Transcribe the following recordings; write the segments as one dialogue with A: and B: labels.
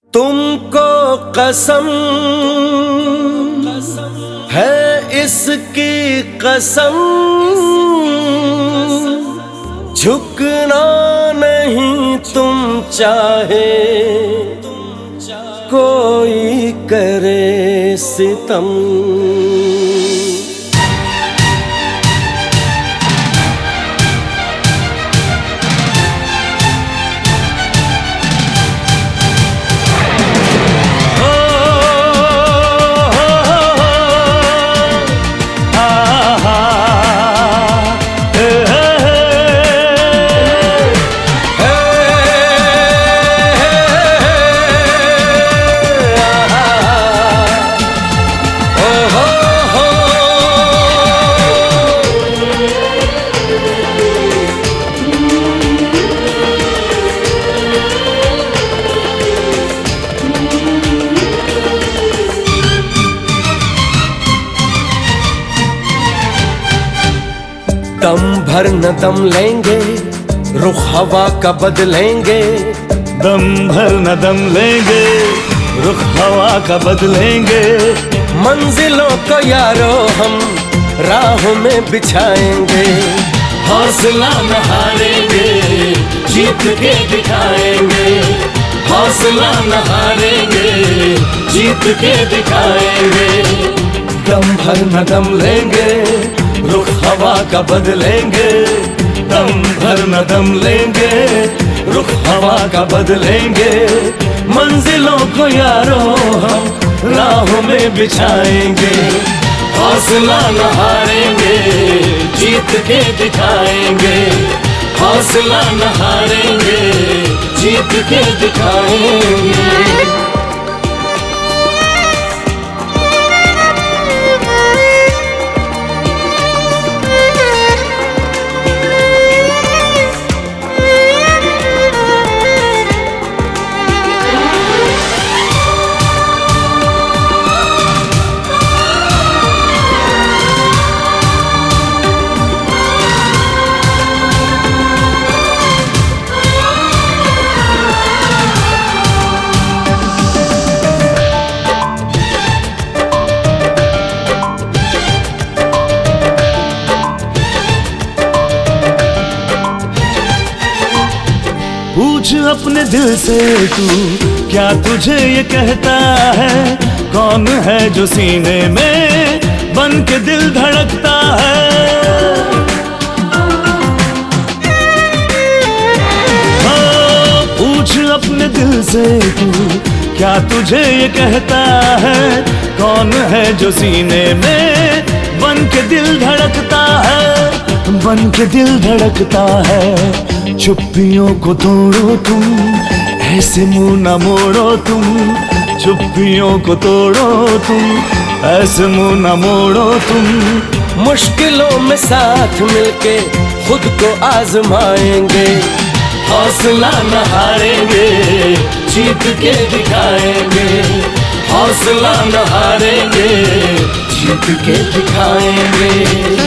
A: तुमको कसम है इसकी कसम, झुकना नहीं तुम चाहे कोई करे सितम। दम भर न दम लेंगे, रुख हवा का बदलेंगे।
B: दम भर न दम लेंगे, रुख हवा का बदलेंगे।
A: मंजिलों को यारो हम राहों में बिछाएंगे।
B: हौसला न हारेंगे, जीत के दिखाएंगे। हौसला न हारेंगे, जीत के दिखाएंगे। दम भर न दम लेंगे, रुख हवा का बदलेंगे। दम भर न दम लेंगे, रुख हवा का बदलेंगे। मंजिलों को यारो हम राहों में बिछाएंगे। हौसला न हारेंगे, जीत के दिखाएंगे। हौसला न हारेंगे, जीत के दिखाएंगे। पूछ अपने दिल से तू, क्या तुझे ये कहता है? कौन है जो सीने में बन के दिल धड़कता है? हाँ, पूछ अपने दिल से तू, क्या तुझे ये कहता है? कौन है जो सीने में बन के दिल धड़कता है? बन के दिल धड़कता है। चुप्पियों को तोड़ो तुम, ऐसे मुंह न मोड़ो तुम। चुप्पियों को तोड़ो तुम, ऐसे मुंह न मोड़ो तुम।
A: मुश्किलों में साथ मिलके खुद को आजमाएंगे।
B: हौसला न हारेंगे, जीत के दिखाएंगे। हौसला न हारेंगे, जीत के दिखाएंगे।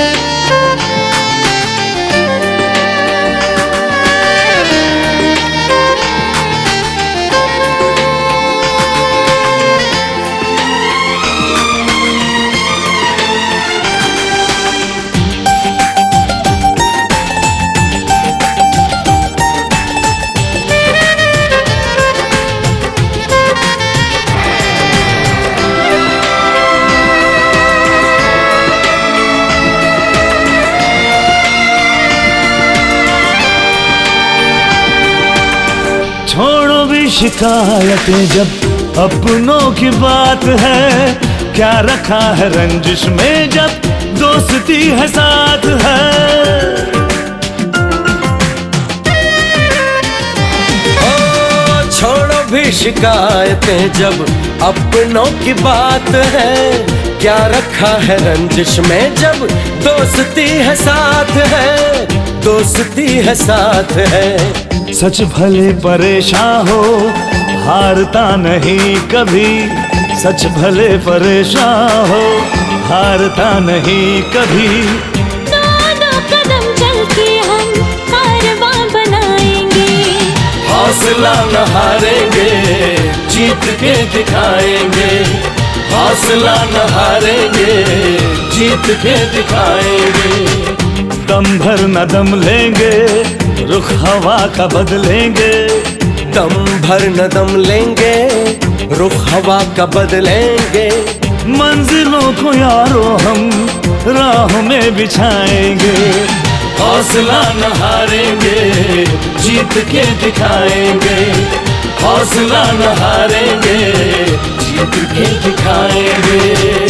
B: छोड़ो भी शिकायतें जब अपनों की बात है। क्या रखा है रंजिश में जब दोस्ती है साथ है।
A: छोड़ो भी शिकायतें जब अपनों की बात है। क्या रखा है रंजिश में जब दोस्ती है साथ है। दोस्ती है साथ है।
B: सच भले परेशान हो, हारता नहीं कभी। सच भले परेशान हो, हारता नहीं कभी।
C: दोनों कदम चल के हम कारवां बनाएंगे।
B: हौसला न हारेंगे,
A: जीत के दिखाएंगे, हौसला न हारेंगे, जीत के दिखाएंगे।
B: दम भर न दम लेंगे, रुख हवा का बदलेंगे।
A: दम भर न दम लेंगे, रुख हवा का बदलेंगे।
B: मंजिलों को यारो हम राहों में बिछाएंगे,
A: हौसला न हारेंगे, जीत के दिखाएंगे, हौसला न हारेंगे, जीत के दिखाएंगे।